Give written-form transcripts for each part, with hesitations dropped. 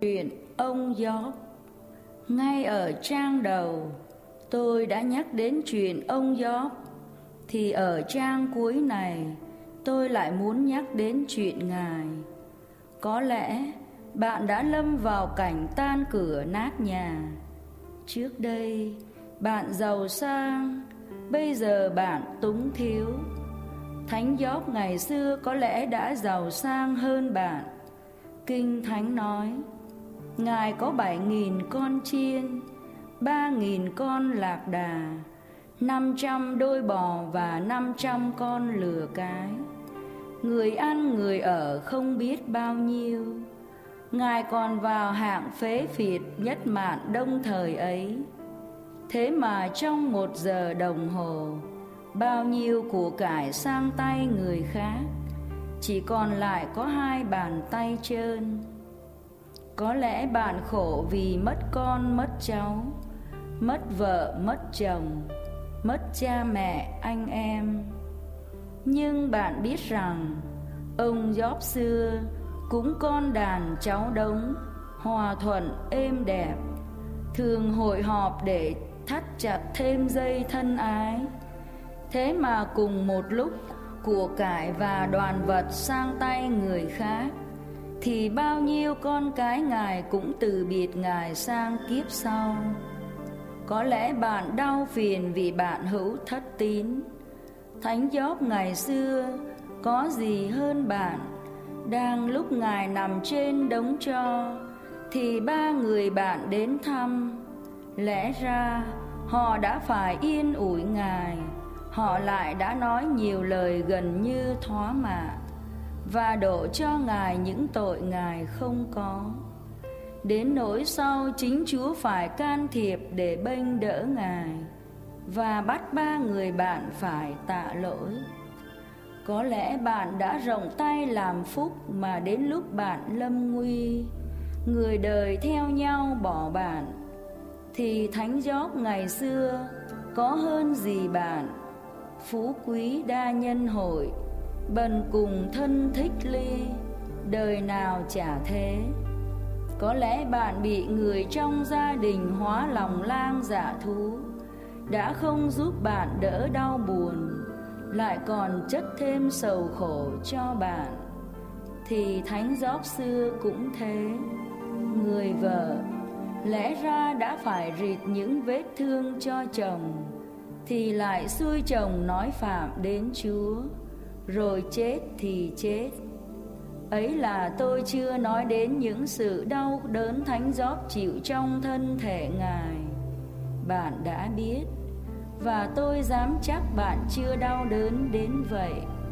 Chuyện ông Gióp. Ngay ở trang đầu tôi đã nhắc đến chuyện ông Gióp, thì ở trang cuối này tôi lại muốn nhắc đến chuyện Ngài. Có lẽ bạn đã lâm vào cảnh tan cửa nát nhà. Trước đây bạn giàu sang, bây giờ bạn túng thiếu. Thánh Gióp ngày xưa có lẽ đã giàu sang hơn bạn. Kinh Thánh nói Ngài có 7.000 con chiên, 3.000 con lạc đà, 500 đôi bò và 500 con lừa cái. Người ăn người ở không biết bao nhiêu. Ngài còn vào hạng phế phiệt nhất mạn đông thời ấy. Thế mà trong 1 giờ đồng hồ, bao nhiêu của cải sang tay người khác, chỉ còn lại có 2 bàn tay trơn. Có lẽ bạn khổ vì mất con mất cháu, mất vợ mất chồng, mất cha mẹ anh em. Nhưng bạn biết rằng ông Gióp xưa cũng con đàn cháu đống, hòa thuận êm đẹp, thường hội họp để thắt chặt thêm dây thân ái. Thế mà cùng một lúc của cải và đoàn vật sang tay người khác, thì bao nhiêu con cái Ngài cũng từ biệt Ngài sang kiếp sau. Có lẽ bạn đau phiền vì bạn hữu thất tín. Thánh Gióp ngày xưa có gì hơn bạn. Đang lúc Ngài nằm trên đống tro, thì 3 người bạn đến thăm. Lẽ ra họ đã phải yên ủi Ngài, họ lại đã nói nhiều lời gần như thóa mạ và đổ cho Ngài những tội Ngài không có. Đến nỗi sau chính Chúa phải can thiệp để bênh đỡ Ngài và bắt 3 người bạn phải tạ lỗi. Có lẽ bạn đã rộng tay làm phúc mà đến lúc bạn lâm nguy, người đời theo nhau bỏ bạn, thì Thánh Gióp ngày xưa có hơn gì bạn. Phú quý đa nhân hội, bần cùng thân thích ly, đời nào chả thế. Có lẽ bạn bị người trong gia đình hóa lòng lang dạ thú, đã không giúp bạn đỡ đau buồn, lại còn chất thêm sầu khổ cho bạn. Thì Thánh Gióp xưa cũng thế. Người vợ lẽ ra đã phải rịt những vết thương cho chồng, thì lại xui chồng nói phạm đến Chúa, rồi chết thì chết. Ấy là tôi chưa nói đến những sự đau đớn Thánh Gióp chịu trong thân thể Ngài. Bạn đã biết, và tôi dám chắc bạn chưa đau đớn đến vậy.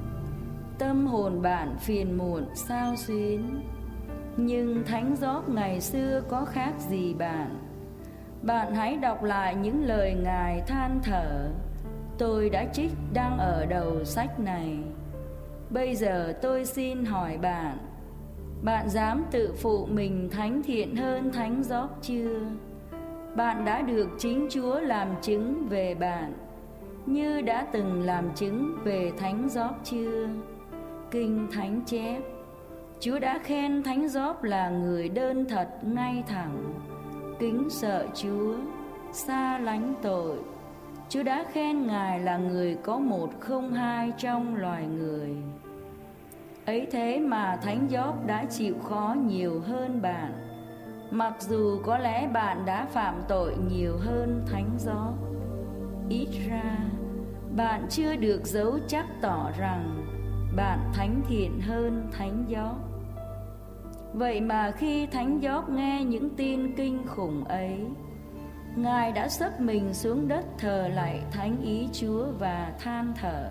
Tâm hồn bạn phiền muộn xao xuyến, nhưng Thánh Gióp ngày xưa có khác gì bạn. Bạn hãy đọc lại những lời Ngài than thở. Tôi đã trích đăng ở đầu sách này. Bây giờ tôi xin hỏi bạn, bạn dám tự phụ mình thánh thiện hơn Thánh Gióp chưa? Bạn đã được chính Chúa làm chứng về bạn, như đã từng làm chứng về Thánh Gióp chưa? Kinh Thánh chép, Chúa đã khen Thánh Gióp là người đơn thật ngay thẳng, kính sợ Chúa, xa lánh tội. Chúa đã khen Ngài là người có 1 không 2 trong loài người. Ấy thế mà Thánh Gióp đã chịu khó nhiều hơn bạn, mặc dù có lẽ bạn đã phạm tội nhiều hơn Thánh Gióp. Ít ra bạn chưa được dấu chắc tỏ rằng bạn thánh thiện hơn Thánh Gióp. Vậy mà khi Thánh Gióp nghe những tin kinh khủng ấy, Ngài đã xấp mình xuống đất thờ lạy thánh ý Chúa và than thở: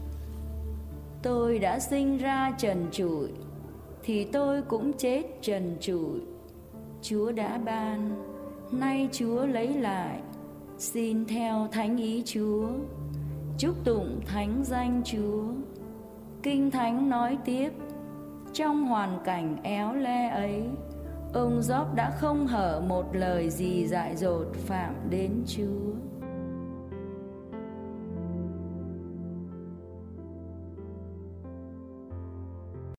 Tôi đã sinh ra trần trụi, thì tôi cũng chết trần trụi. Chúa đã ban, nay Chúa lấy lại. Xin theo thánh ý Chúa, chúc tụng thánh danh Chúa. Kinh Thánh nói tiếp, trong hoàn cảnh éo le ấy, ông Gióp đã không hở một lời gì dại dột phạm đến Chúa.